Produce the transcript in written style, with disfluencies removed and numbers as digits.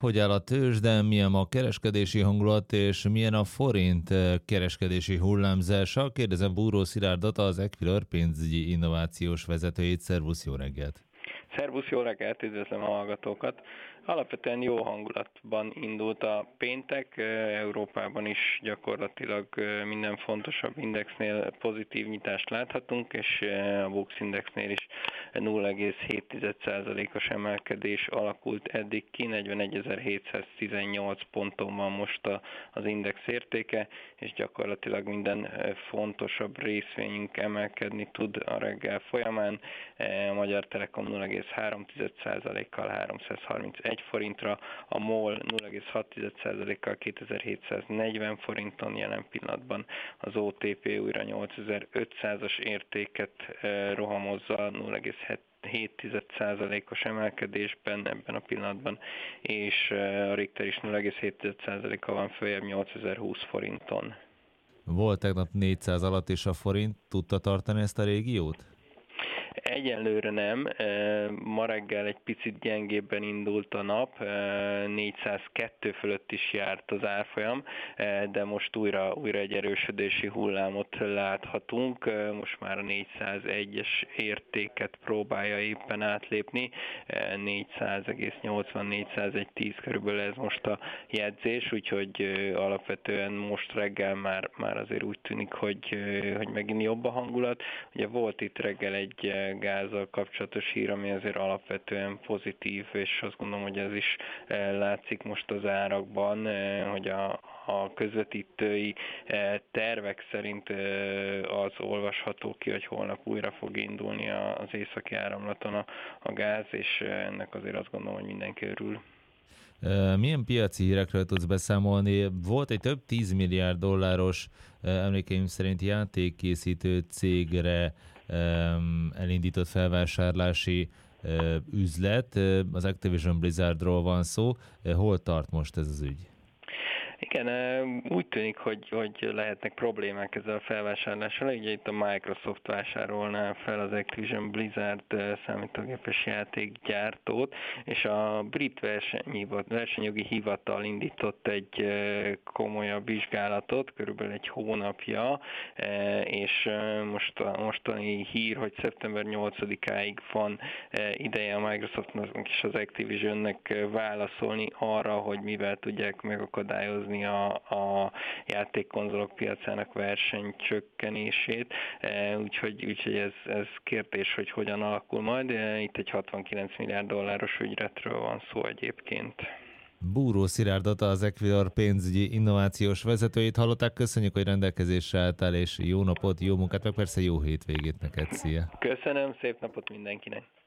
Hogy áll a tőzsde, milyen a kereskedési hangulat, és milyen a forint kereskedési hullámzása? Kérdezem Búró Szilárdot, az Equilor pénzügyi innovációs vezetőjét. Szervusz, jó reggelt! Szervusz, jó reggelt, üdvözlöm a hallgatókat! Alapvetően jó hangulatban indult a péntek, Európában is gyakorlatilag minden fontosabb indexnél pozitív nyitást láthatunk, és a Bux Indexnél is 0,7%-os emelkedés alakult eddig ki, 41.718 ponton van most az index értéke, és gyakorlatilag minden fontosabb részvényünk emelkedni tud a reggel folyamán. A Magyar Telekom 0,3%-kal 331 forintra, a MOL 0,6%-kal 2740 forinton, jelen pillanatban az OTP újra 8500-as értéket rohamozza 0,7%-os emelkedésben ebben a pillanatban, és a Richter is 0,7%-kal van följebb 8020 forinton. Volt tegnap 400 alatt és a forint tudta tartani ezt a régiót? Egyelőre nem. Ma reggel egy picit gyengébben indult a nap, 402 fölött is járt az árfolyam, de most újra egy erősödési hullámot láthatunk. Most már a 401-es értéket próbálja éppen átlépni, 400,80-401,10 körülbelül ez most a jegyzés, úgyhogy alapvetően most reggel már azért úgy tűnik, hogy megint jobb a hangulat. Ugye volt itt reggel egy gázzal kapcsolatos hír, ami azért alapvetően pozitív, és azt gondolom, hogy ez is látszik most az árakban, hogy a közvetítői tervek szerint az olvasható ki, hogy holnap újra fog indulni az északi áramlaton a gáz, és ennek azért azt gondolom, hogy mindenki örül. Milyen piaci hírekről tudsz beszámolni? Volt egy több 10 milliárd dolláros, emlékeim szerint játékkészítő cégre elindított felvásárlási üzlet, az Activision Blizzardról van szó. Hol tart most ez az ügy? Igen, úgy tűnik, hogy lehetnek problémák ezzel a felvásárlással. Ugye itt a Microsoft vásárolná fel az Activision Blizzard számítógépes játékgyártót, és a brit versenyjogi hivatal indított egy komolyabb vizsgálatot, körülbelül egy hónapja, és mostani hír, hogy szeptember 8-áig van ideje a Microsoftnak és az Activisionnek válaszolni arra, hogy mivel tudják megakadályozni a játékkonzolok piacának versenycsökkenését, úgyhogy ez kérdés, hogy hogyan alakul majd. Itt egy 69 milliárd dolláros ügyletről van szó egyébként. Búró Szilárdot, az Equilor pénzügyi innovációs vezetőjét hallották. Köszönjük, hogy rendelkezésre álltál, és jó napot, jó munkát, meg persze jó hétvégét neked. Szia! Köszönöm, szép napot mindenkinek!